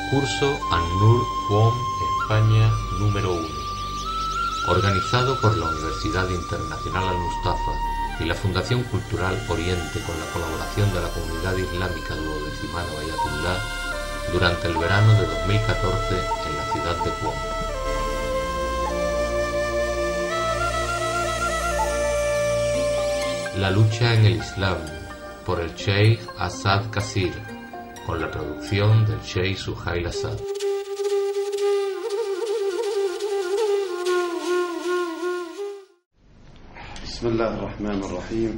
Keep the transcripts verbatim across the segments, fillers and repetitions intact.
Concurso An-Nur Qom España número uno, organizado por la Universidad Internacional Al-Mustafa y la Fundación Cultural Oriente con la colaboración de la Comunidad Islámica Duodecimana Bayatullah durante el verano de dos mil catorce en la ciudad de Qom. La lucha en el Islam, por el Sheikh Asad Kasir, con la traducción del Sheikh Suhail Asad. بسم الله الرحمن الرحيم.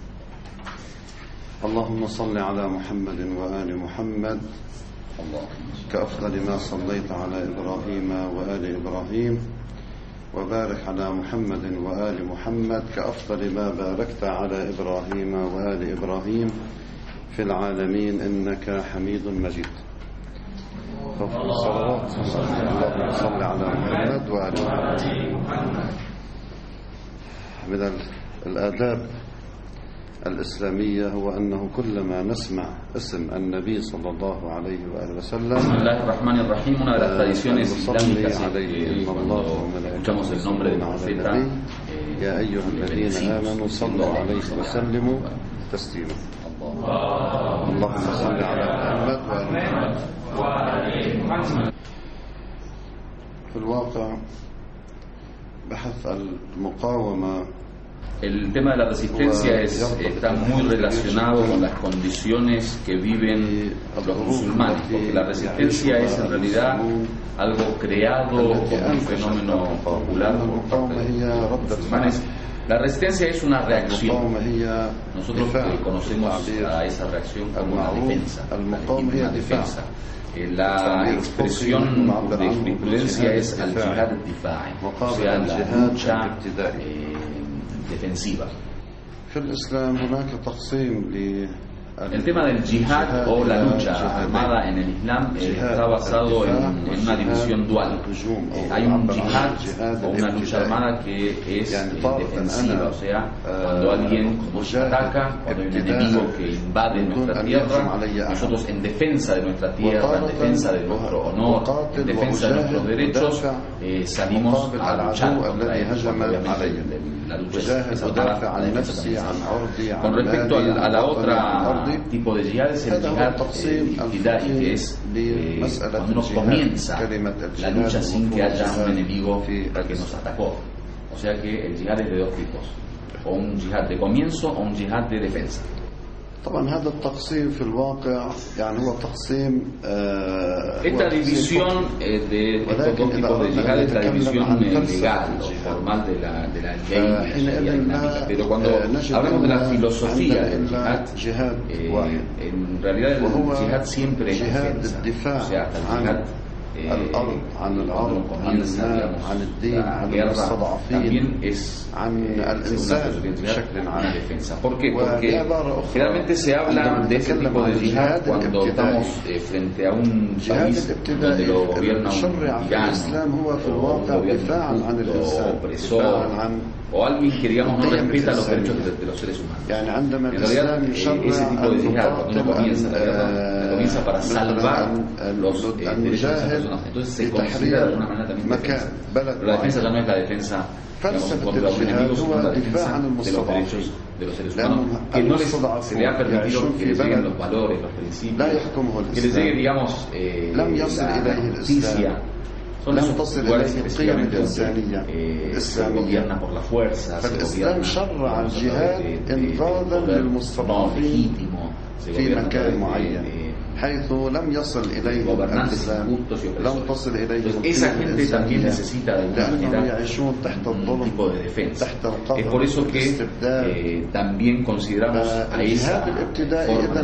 اللهم صل على محمد وآل محمد كأفضل ما صليت على إبراهيم وآل إبراهيم، وبارك على محمد وآل محمد كأفضل ما باركت على إبراهيم وآل إبراهيم في العالمين إنك حميد مجيد. صلوات اللهم صل على محمد وآل محمد. من الآداب الإسلامية هو أنه كلما نسمع اسم النبي صلى الله عليه وآله وسلم بسم الله الرحمن الرحيم. Una de las tradiciones islámicas es que cuando escuchamos el nombre del profeta, يا أيها الذين آمنوا صلوا عليه وسلموا تسليما. اللهم صل على محمد وآل محمد. في الواقع بحث المقاومة. El tema de la resistencia es, está muy relacionado con las condiciones que viven los musulmanes, porque la resistencia es en realidad algo creado como un fenómeno popular por parte de los musulmanes. La resistencia es una reacción. Nosotros conocemos a esa reacción como la defensa, la defensa. La expresión de jurisprudencia es al jihad difa'i, o sea, la lucha eh, defensiva. El tema del jihad o la lucha armada en el Islam eh, está basado en, en una división dual. Eh, hay un jihad o una lucha armada que es eh, defensiva, o sea, cuando alguien nos ataca, cuando hay un enemigo que invade nuestra tierra, nosotros en defensa de nuestra tierra, en defensa de nuestro honor, en defensa de nuestros derechos, eh, salimos a luchar contra él. Obviamente la lucha es armada, la defensa también. Con respecto a, a la otra tipo de jihad es el jihad ibtida'i, que es eh, cuando uno comienza la lucha sin que haya un enemigo que nos atacó. O sea que el jihad es de dos tipos, o un jihad de comienzo o un jihad de defensa. Esta división eh, de estos dos tipos de jihad es la división eh, legal o formal de la, de la ley de la Sharia islámica. Pero cuando hablamos de la filosofía del jihad, eh, en realidad el jihad siempre es defensa. O sea, hasta el jihad الأرض عن العرض عن المال عن الدين عن المستضعفين عن الإنسان بشكل عام. ¿Por qué? Porque generalmente se habla de ese tipo de jihad cuando estamos eh, frente a un país donde lo gobierna un tirano o un gobierno opresor o alguien que digamos no respeta los derechos de, de los seres humanos. En realidad eh, ese tipo de jihad cuando uno comienza la guerra la comienza para salvar los eh, derechos de las personas, entonces se considera de alguna manera también defensa. Pero la defensa ya no es la defensa digamos, contra los enemigos, sino la defensa de los derechos de los seres humanos, que no les, se le ha permitido que les lleguen los valores, los principios, que les llegue digamos eh, la, la justicia. Son esos lugares específicamente donde eh, se gobierna por la fuerza, se gobierna por de, de, de poder no legítimo, se gobierna por de, حيث لم يصل إليه الإسلام لم تصل إليه esa gente también necesita de una manera un tipo de defensa. Es por eso que eh, también consideramos a esa forma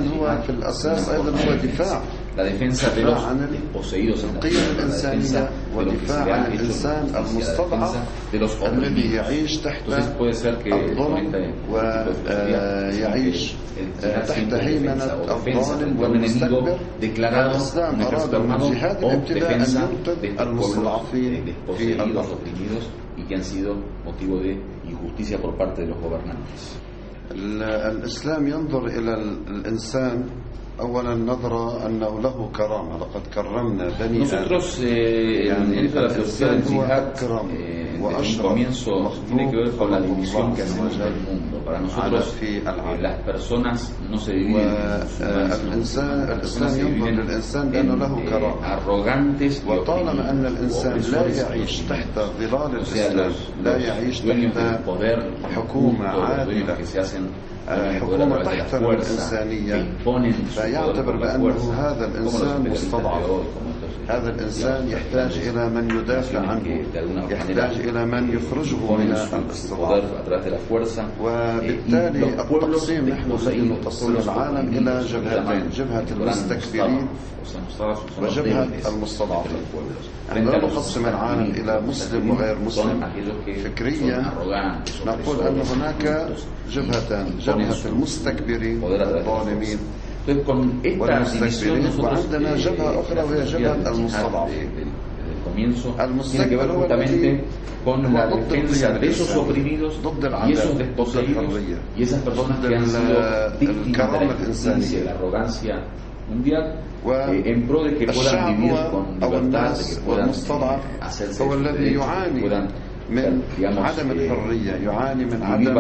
de jihad la defensa de los desposeídos en la tierra, la defensa de lo que se le ha hecho justicia, la defensa de los oprimidos. Entonces puede ser que con esta tipo de filosofía el jihad siempre es defensa o defensa de un enemigo declarado un ejército armado o defensa de estos pueblos eh, desposeídos, oprimidos y que han sido motivo de injusticia por parte de los gobernantes. الإسلام ينظر إلى الإنسان أولا نظرة أنه له كرامة، لقد كرمنا بني Nosotros eh, يعني en la filosofía del jihad أكرم eh, desde un وأشرف comienzo tiene que ver con la división que hacemos الله del mundo. Para على nosotros في eh, العالم. las personas no se dividen en musulmanes, sino والإنسان las personas الإنسان se ينظر dividen للإنسان بأنه له en eh, كرامة. arrogantes y وطالما أن الإنسان لا opresores. يعيش تحت ظلال O sea, الإسلام، los, لا los يعيش dueños del تحت poder حكومة oculto, los dueños عادلة، que se hacen حكومة تحترم الإنسانية، فيعتبر بأنه هذا الإنسان مستضعف، هذا الإنسان يحتاج إلى من يدافع عنه، يحتاج إلى من يخرجه من الاستضعاف. وبالتالي التقسيم نحن نريد نقسم العالم إلى جبهتين، جبهة المستكبرين وجبهة المستضعفين. نحن لا نقسم العالم إلى مسلم وغير مسلم. فكريا نقول أن هناك جبهتان، جبهة المستكبرين الظالمين والمستكبرين، وعندنا جبهة أخرى وهي جبهة المستضعفين. المستكبر هو الذي con la defensa de esos oprimidos y esos desposeídos y esas personas que han sido víctimas de la injusticia y la arrogancia mundial eh, en pro de que puedan vivir con libertad, de que puedan eh, hacerse sus derechos, que puedan من عدم الحرية، يعاني من عدم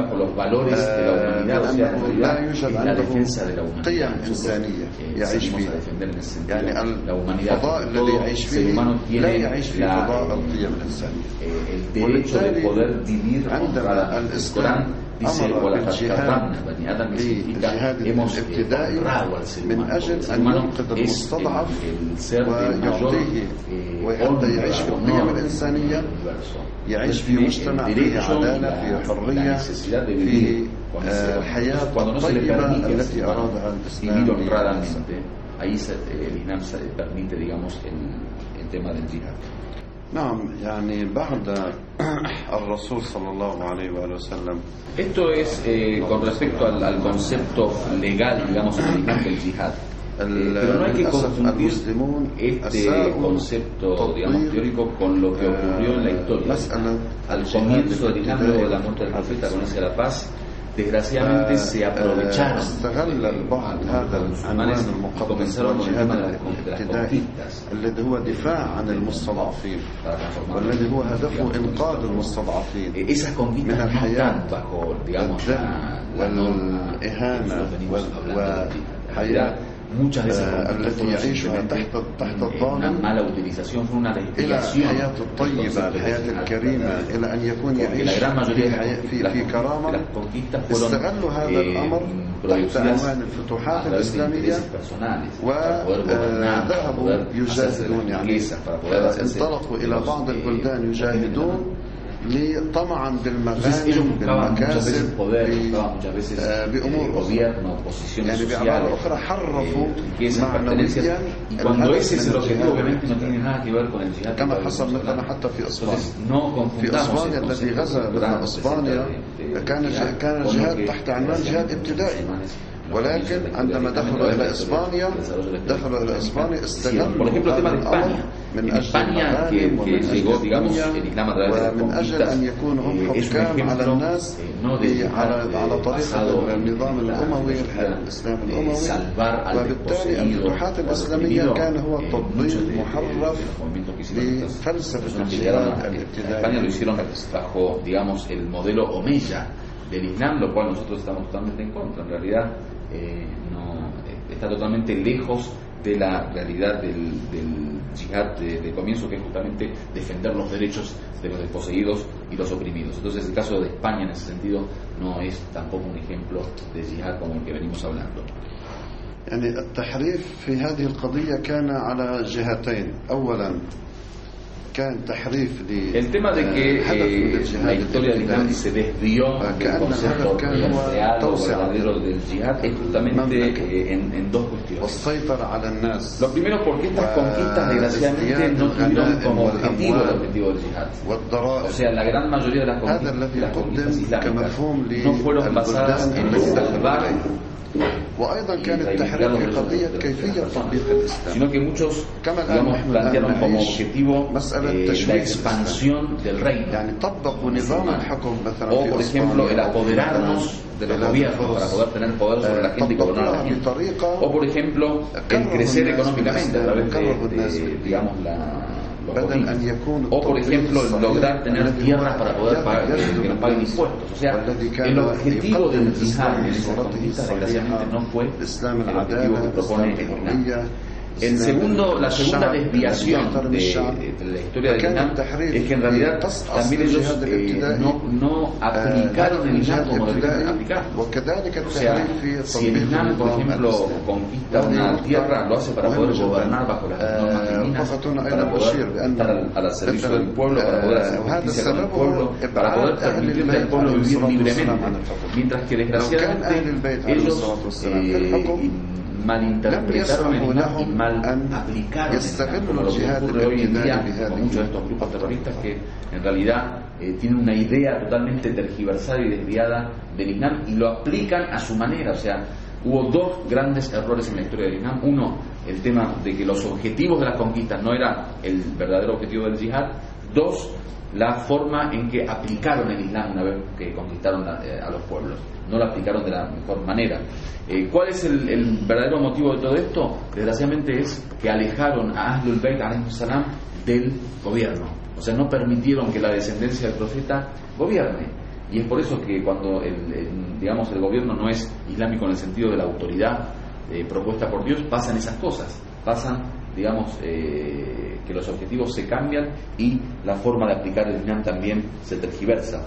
لا يوجد عنده قيم إنسانية يعيش فيها. يعني الفضاء الذي يعيش فيه لا يعيش في فضاء القيم الإنسانية. وبالتالي عندما الإسلام أمر بالجهاد للجهاد الابتدائي من أجل أن ينقذ المستضعف ويعطيه وحتى يعيش في القيم الإنسانية، يعيش في مجتمع فيه عدالة، فيه حرية، فيه الحياة الطيبة التي أرادها الإسلام. Ahí se, eh, el Islam se permite, digamos, el, el tema del jihad. نعم، يعني بعد الرسول صلى الله عليه وآله وسلم. Esto es eh, con respecto al, al concepto legal, digamos, en el Islam del jihad. Eh, pero no hay que confundir este concepto, digamos, teórico con lo que ocurrió en la historia. Al comienzo del Islam, luego de la muerte del profeta, con esa la paz, desgraciadamente se aprovecharon العنوان المقدس والجهاد الابتدائي الذي هو دفاع عن المستضعفين والذي هو هدفه إنقاذ المستضعفين من الحياة والإهانة والحياة التي يعيشها تحت تحت الظالم إلى الحياة الطيبة، الحياة الكريمة، إلى أن يكون يعيش في في, في كرامة. استغلوا هذا الأمر تحت عنوان الفتوحات الإسلامية وذهبوا يجاهدون، يعني انطلقوا إلى بعض البلدان يجاهدون طمعا بالمغانم بالمكاسب بأمور أخرى. يعني بعبارة أخرى حرفوا معنويا كما حصل مثلا حتى في إسبانيا. في إسبانيا الذي غزا مثلا إسبانيا كان كان الجهاد تحت عنوان جهاد ابتدائي، ولكن عندما دخلوا إلى إسبانيا دخلوا إلى إسبانيا استغلوا هذا الأمر من أجل المغانم ومن أجل الدنيا ومن أجل أن يكونوا هم حكام على الناس على على طريقة النظام الأموي، الإسلام الأموي. وبالتالي الفتوحات الإسلامية كان هو تطبيق محرف لفلسفة الجهاد الابتدائي. del Islam, lo cual nosotros estamos totalmente en contra. En realidad eh, no, está totalmente lejos de la realidad del, del jihad de, de comienzo, que es justamente defender los derechos de los desposeídos y los oprimidos. Entonces el caso de España en ese sentido no es tampoco un ejemplo de jihad como el que venimos hablando. يعني التحريف في هذه القضية كان على جهتين. أولا كان تحريف el tema de que eh, la historia del Islam se desvió del concepto real o verdadero del jihad es justamente eh, en, en dos cuestiones. Lo primero, porque estas conquistas desgraciadamente no tuvieron como objetivo el objetivo del jihad. O sea, la gran mayoría de las conquistas, las conquistas islámicas no fueron basadas en salvar وأيضا كان التحريف في قضية كيفية تطبيق الإسلام، sino que muchos, digamos, plantearon como objetivo eh, la expansión del reino. O, por ejemplo, el apoderarnos de los gobiernos para poder tener poder sobre la gente y gobernar a la gente. O, por ejemplo, el crecer económicamente a través de, de digamos, la... o por ejemplo lograr tener tierras para poder pagar, que, que nos paguen impuestos. O sea, el objetivo del yihad en esa conquista desgraciadamente no fue el objetivo que propone el Islam. El segundo, la segunda desviación de, de la historia del Islam es que en realidad también ellos eh, no, no aplicaron el Islam como deberían aplicarlo. O sea, si el Islam, por ejemplo, conquista una tierra, lo hace para poder gobernar bajo las normas divinas, para poder estar al, al servicio del pueblo, para poder hacer justicia con el pueblo, para poder permitirle al pueblo vivir libremente. Mientras que desgraciadamente ellos eh, malinterpretaron el Islam y mal aplicaron el Islam, como lo que ocurre hoy en día con muchos de estos grupos terroristas que en realidad eh, tienen una idea totalmente tergiversada y desviada del Islam y lo aplican a su manera. O sea, hubo dos grandes errores en la historia del Islam. Uno, el tema de que los objetivos de las conquistas no eran el verdadero objetivo del yihad. Dos, la forma en que aplicaron el Islam una vez que conquistaron a, a los pueblos. No lo aplicaron de la mejor manera. Eh, ¿Cuál es el, el verdadero motivo de todo esto? Desgraciadamente es que alejaron a Ahlul Bayt alayhi salam del gobierno. O sea, no permitieron que la descendencia del profeta gobierne. Y es por eso que cuando el, el, digamos, el gobierno no es islámico en el sentido de la autoridad eh, propuesta por Dios, pasan esas cosas. Pasan, digamos, eh, que los objetivos se cambian y la forma de aplicar el Islam también se tergiversa.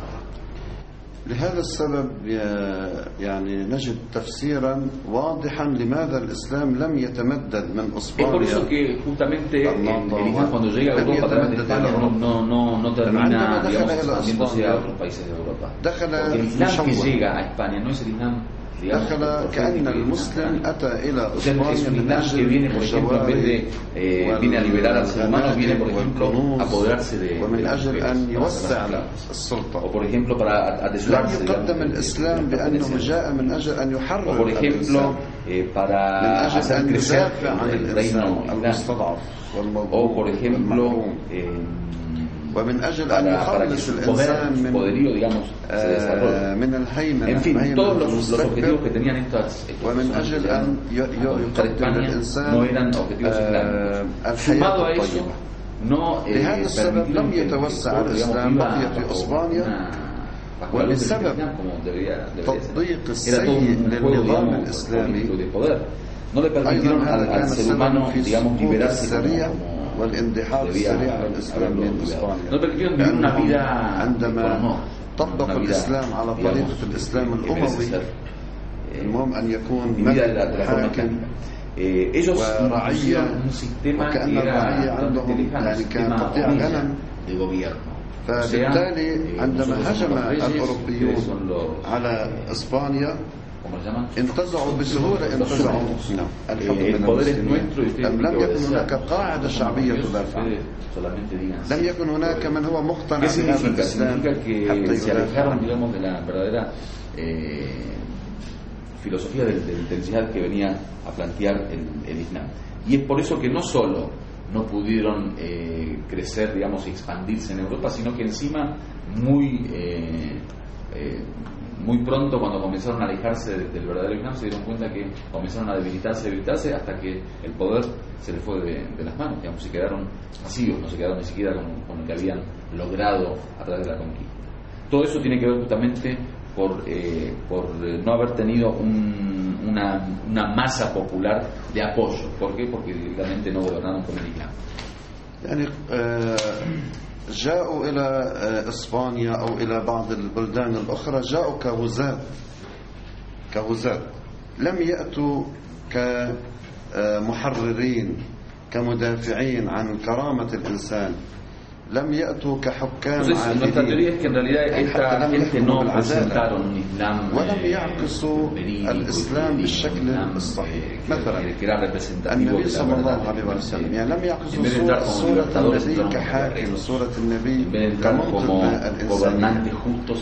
لهذا السبب يعني نجد تفسيرا واضحا لماذا الإسلام لم يتمدد من إسبانيا. Es por eso que justamente el, el Islam cuando llega a Europa a través de España no, no, no, no termina, digamos, expandiéndose a otros países de Europa. Porque el Islam que llega a España no es el Islam. دخل كأن المسلم أتى إلى أسبانيا من أجل que viene, por ejemplo, en vez de eh, viene a liberar al ser humano, viene, por ejemplo, a apoderarse de, ومن أجل أن يوسع السلطة. O por ejemplo, para atesorarse. لم يقدم الإسلام بأنه جاء من أجل أن يحرر. O por ejemplo, eh, para hacer crecer el reino islámico. O por ejemplo, eh, ومن أجل أن يخلص الإنسان من poderío, digamos, se desarrolla. من الهيمنة. En fin, todos los, los objetivos que tenían estas ومن أجل أن يقدم الإنسان no eran objetivos islámicos. Sumado a eso, no eh, لهذا السبب لم يتوسع الإسلام بقي في إسبانيا وبسبب تطبيق السيء للنظام الإسلامي no le permitieron al, al ser humano, digamos, liberarse como والاندحار السريع للإسلام من إسبانيا. no permitieron vivir una vida عندما طبق الإسلام على طريقة الإسلام الأموي المهم أن يكون ملك حاكم ورعية وكأن الرعية عندهم يعني كقطيع غنم. فبالتالي عندما هجم الأوروبيون على إسبانيا انتزعوا بسهولة انتزعوا الحكم من المسلمين. لم يكن هناك قاعدة شعبية تدافع. لم يكن هناك من هو مقتنع بهذا الإسلام حتى يدافع. filosofía del, del, del jihad que venía a plantear el, el Islam. Y es por eso que no solo no pudieron eh, crecer, digamos, y expandirse en Europa, sino que encima muy eh, eh, muy pronto, cuando comenzaron a alejarse del, del verdadero Islam, se dieron cuenta que comenzaron a debilitarse, debilitarse hasta que el poder se les fue de, de las manos, digamos, se quedaron vacíos, no se quedaron ni siquiera con, con lo que habían logrado a través de la conquista. Todo eso tiene que ver justamente por, eh, por no haber tenido un, una, una masa popular de apoyo. ¿Por qué? Porque realmente no gobernaron con el Islam. يعني جاءوا إلى إسبانيا أو إلى بعض البلدان الأخرى جاءوا كغزاة كغزاة لم يأتوا كمحررين كمدافعين عن كرامة الإنسان. لم يأتوا كحكام عادلين. Nuestra teoría es que en realidad esta gente no presentaron un Islam ولم يعكسوا الإسلام بالشكل الصحيح. مثلا النبي صلى الله عليه وسلم يعني لم يعكسوا صورة, صورة النبي كحاكم، صورة النبي كمنطق الإنسان.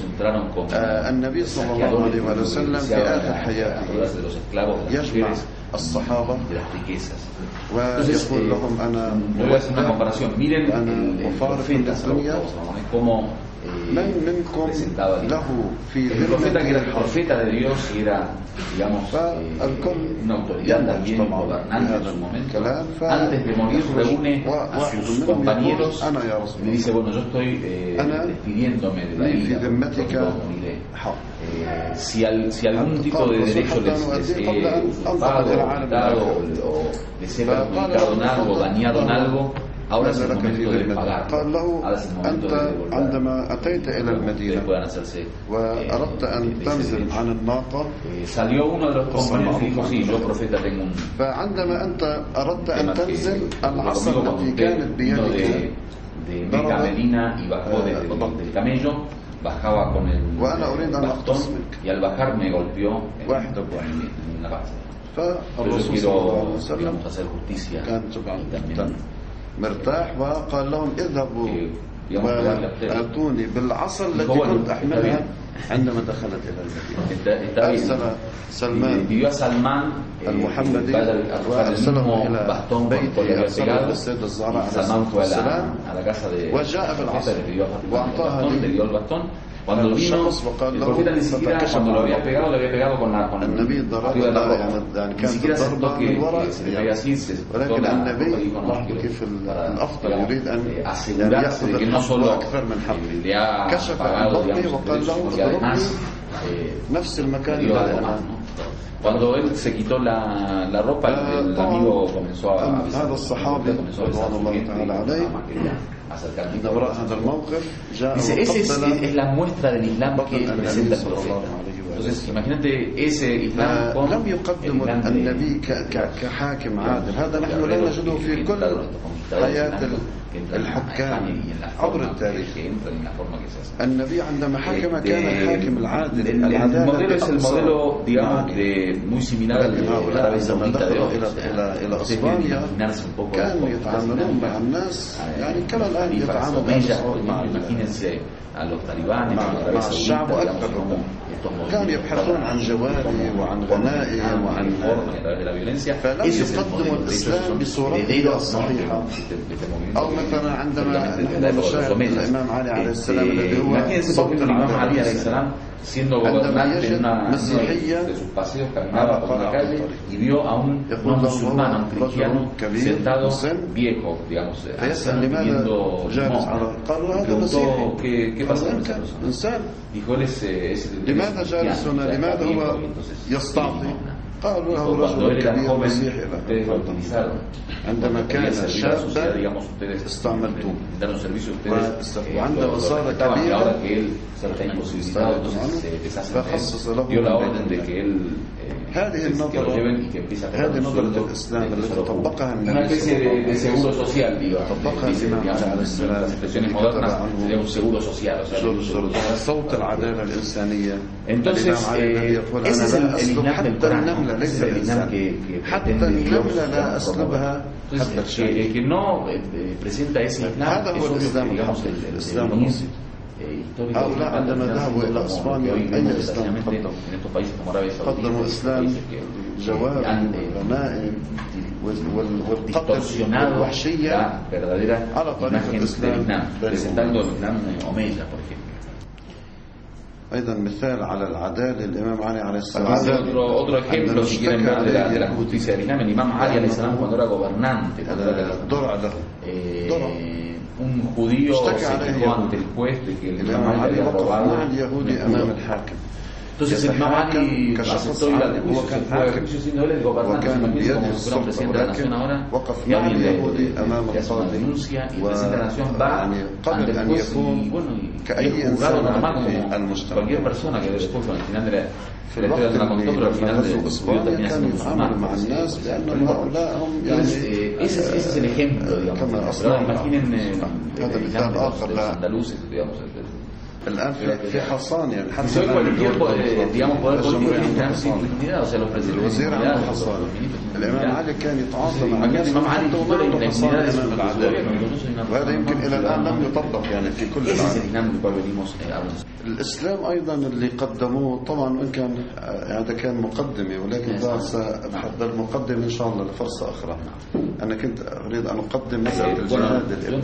النبي صلى الله عليه وسلم في آخر حياته يجمع الصحابة de las riquezas. ويقول لهم أنا voy a hacer una comparación. Miren el, el profeta, cómo من منكم له في el profeta que era el profeta de Dios y era, digamos, eh, una autoridad también gobernante en su momento. Antes de morir reúne a sus compañeros y le dice, bueno, yo estoy eh, despidiéndome de la vida, moriré. Eh, si, al, si algún tipo de derecho les, les he usurpado, quitado o les he perjudicado en algo, dañado en algo, ahora es el momento de pagar. Ahora es el momento de devolver. عندما أتيت إلى المدينة وأردت أن تنزل عن الناقة salió uno de los compañeros y dijo, sí, yo profeta tengo un فعندما أنت أردت أن تنزل العصا التي كانت بيدك de Meca a Medina y bajó desde el camello, bajaba con el bastón y al bajar me golpeó en una base. Pero yo quiero, digamos, hacer justicia y también مرتاح وقال لهم اذهبوا واتوني بالعصا التي كنت احملها عندما دخلت الى المدينه. ارسل سلمان المحمدي وارسله الى بيته ارسله للسيده الزهراء عليه السلام وجاء بالعصا واعطاها لي. Cuando vino, el profeta ni siquiera cuando lo había pegado, le había pegado con la con el arriba de la ropa. Ni siquiera aceptó que, que se le pega así, se ولكن النبي كيف الافضل يريد ان asegurarse de que no solo le ha كشف عن pagado, بطنه digamos, وقال له اضربني نفس المكان dio الذي algo más, ¿no? Cuando él se quitó la, la ropa, el, el amigo comenzó a هذا الصحابي رضوان الله تعالى عليه لما هذا الموقف جاء dice, esa es, es la muestra del Islam que presenta el profeta. Entonces, imagínate ese Islam con لم يقدم النبي كحاكم عادل. هذا نحن لا نجده في كل حياة الحكام عبر التاريخ. النبي عندما حكم كان الحاكم العادل. El modelo es el modelo, digamos, de muy similar al de Arabia Saudita de hoy. إلى إسبانيا كانوا يتعاملون مع الناس يعني كما الآن يتعاملون مع imagínense a los talibanes, مع الشعب أكثر. كانوا يبحثون عن جواري وعن غنائم وعن فلم يقدموا الإسلام بصورته الصحيحة. أو مثلا عندما نحن نشاهد الإمام علي عليه السلام الذي هو صوت العالم siendo gobernante en una de sus paseos, caminaba por una calle y vio a un musulmán, a un cristiano sentado viejo, digamos, pidiendo limón. Preguntó qué, qué pasa con esa persona. Dijo, él es, es el cristiano. قالوا له رجل كبير مسيحي له. عندما كان شابا استعملتوه وعندما صار كبيرا فخصص له. هذه النظرة هذه نظرة الإسلام التي طبقها النبي طبقها الإمام عليه السلام صوت العدالة الإنسانية. الإمام علي الذي يقول أنا لا أسلب حتى النملة ليس الإنسان حتى النملة لا أسلبها حتى الشيء. هذا هو الإسلام الحقيقي الإسلام البسيط. هؤلاء عندما ذهبوا إلى إسبانيا أي إسلام قدموا؟ قدموا إسلام جواب والغنائم والقتل والوحشية على طريقة الإسلام. أيضا مثال على العدالة الإمام علي عليه السلام. Otro ejemplo, si quieren ver de la, de la justicia del Islam, el Imam Ali alayhi salam cuando era gobernante, un judío se quejó ante el juez de que el Imam Ali había robado. Entonces el Imam Ali aceptó ir al juicio, se fue al juicio siendo él el gobernante, imagínense como si fuera un presidente de la nación ahora, y alguien le, le hace una denuncia y el presidente de la nación va ante el juez y bueno, y es juzgado normal como cualquier persona que después al final de la se le entrega una contó, pero al final de judío termina siendo musulmán. Entonces eh, ese, ese es el ejemplo, digamos. Pero imaginen eh, el Islam de los andaluces, digamos, الآن في في حصان يعني حتى digamos poder político están sin legitimidad, o sea los presidentes. الوزير عنده حصان. الإمام علي كان يتعاطى مع الناس حتى وما عنده حصان أمام العدالة. وهذا يمكن إلى الآن لم يطبق يعني في كل العالم. الإسلام أيضا اللي قدموه طبعا وإن كان هذا كان مقدمة ولكن بعد سأتحدى المقدمة إن شاء الله لفرصة أخرى. أنا كنت أريد أن أقدم مسألة الجهاد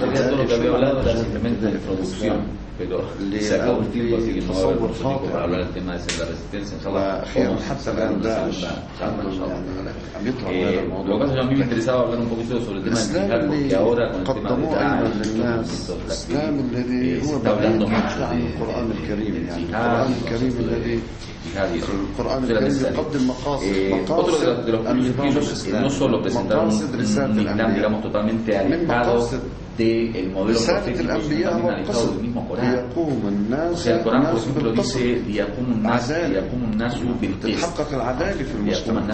الابتدائي اللي في تصور خاطئ وأخيرا حتى الآن داعش عم يطلع هذا الموضوع. الإسلام اللي قدموه أيضا للناس الإسلام الذي هو بعيد حتى عن القرآن الكريم يعني القرآن الكريم الذي القرآن الكريم يقدم مقاصد مقاصد النظام الإسلامي مقاصد رسالة الأنبياء من مقاصد رسالة الأنبياء هو القصد ليقوم الناس الناس بالقصد تتحقق العدالة في المجتمع.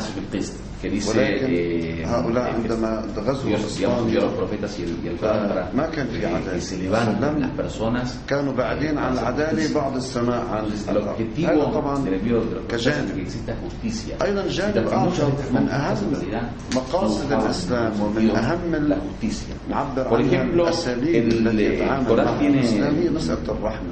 ولكن هؤلاء عندما غزوا إسبانيا ما كان في عدالة كانوا بعدين عن العدالة بعد السماء عن هذا طبعا كجانب. أيضا جانب آخر من أهم مقاصد الإسلام ومن أهم نعبر عنها الأساليب التي يتعامل معها الإسلام هي مسألة الرحمة.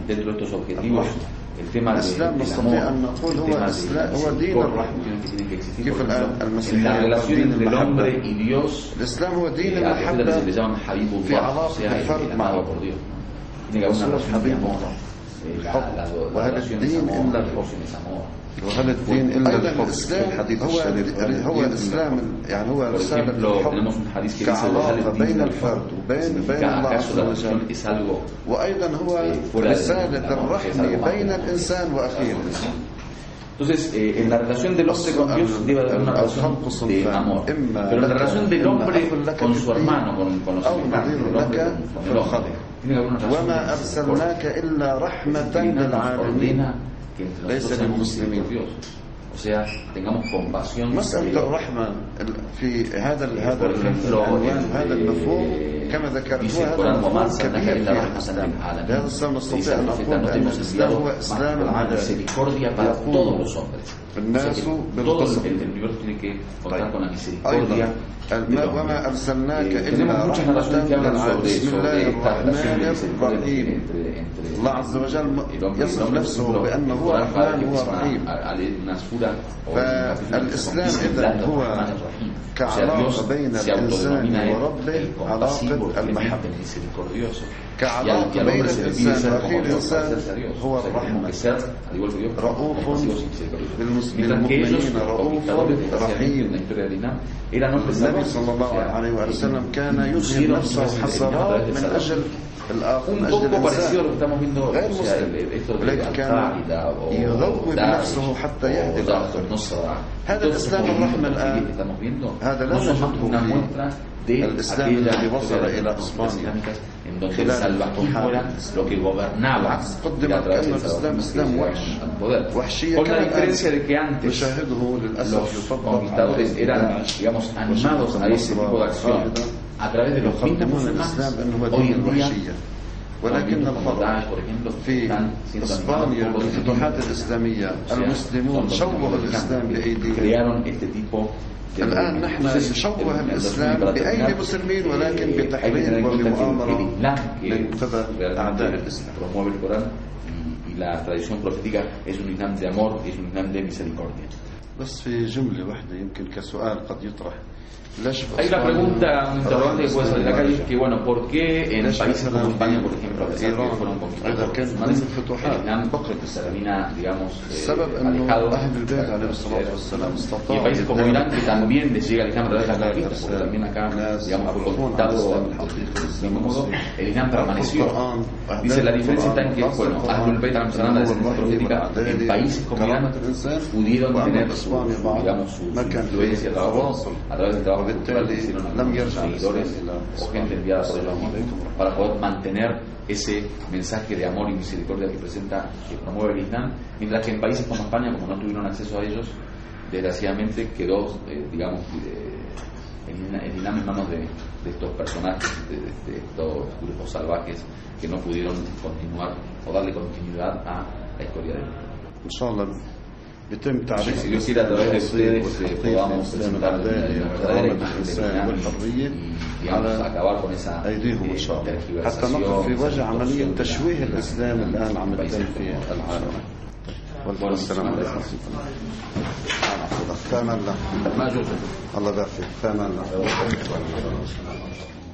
الإسلام نستطيع أن نقول هو الإسلام هو دين الرحمة. كيف الآن المسيحية دين المحبة. الإسلام هو دين المحبة في علاقة الفرد مع رسول حبيب الله الحب وهذا الدين إلا الحب وهذا الدين إلا الحب. الحديث الشريف هو الإسلام يعني هو رسالة الحب كعلاقة بين الفرد وبين بين الله عز وجل وأيضا هو رسالة الرحمة بين الإنسان وأخيه الإنسان. Entonces, eh, en la relación del hombre con Dios debe haber una relación de amor. Pero en la relación del hombre con su hermano, con, con los semejantes, del hombre con, con el hombre, tiene que haber una relación وما أرسلناك إلا رحمة للعالمين ليس للمسلمين. O sea, tengamos compasión. مسألة الرحمة في هذا هذا العنوان هذا المفهوم كما ذكرت هو هذا المفهوم كبير في الإسلام. هذا الإسلام نستطيع أن نقول أن الإسلام هو إسلام العدالة يقوم الناس بالقسط. أيضا وما أرسلناك إلا رحمة للعالمين. بسم الله الرحمن الرحيم. الله عز وجل يصف نفسه بأنه هو الرحمن هو الرحيم. فالإسلام إذن هو كعلاقة بين الإنسان وربه علاقة المحبة كعلاقة بين الإنسان وأخيه الإنسان هو الرحمة رؤوف بالمؤمنين رؤوف رحيم. النبي صلى الله عليه وسلم كان يظهر نفسه حسرات من أجل الآخر من أجل الإنسان غير مسلم ولكن كان يذوب نفسه حتى يهدي الآخر. هذا الإسلام الرحمة الآن هذا لا نجده في الإسلام الذي وصل إلى إسبانيا خلال الفتوحات بالعكس قدم كأن الإسلام إسلام وحش وحشية كانت نشاهده للأسف يطبق على داعش يقدمون الإسلام أنه هو دين الوحشية. ولكن الفرق في إسبانيا بالفتوحات الإسلامية المسلمون شوهوا الإسلام بأيديهم. الآن نحن نشوه الإسلام بأيدي المسلمين ولكن بتحريض وبمؤامرة من قبل أعداء الإسلام. La tradición profética es un islam de amor, es un islam de misericordia. بس في جملة واحدة يمكن كسؤال قد يطرح. Hay una pregunta, un interrogante que puede salir de la calle, que bueno, ¿por qué en países como España, por ejemplo, a pesar que fueron conquistados por los musulmanes, el Islam termina, digamos, eh, alejado, y en países como Irán, que también les llega el Islam a través de la conquista, porque también acá, digamos, fue conquistado de algún modo, el Islam permaneció. Dice, la diferencia está en que, bueno, Ahlul Bayt al-Salam, la descendencia profética, en países como Irán, pudieron tener su, digamos, su influencia a través del trabajo وبالتالي لم يرجع seguidores o gente enviada por ellos mismos para poder mantener ese mensaje de amor y misericordia que presenta, que promueve el Islam, mientras que en países como España, como no tuvieron acceso a ellos, desgraciadamente quedó, eh, digamos, eh, en, en innames manos de, de estos personajes, de, de, de estos grupos salvajes que no pudieron continuar o darle continuidad a la historia del mundo. Si Dios quiere, a través de ustedes eh, podamos presentar la verdadera imagen y digamos, acabar con esa حتى نقف في وجه عملية تشويه الإسلام الآن عم يتم في العالم. والسلام عليكم. فامان الله. الله يبارك فيك. فامان الله.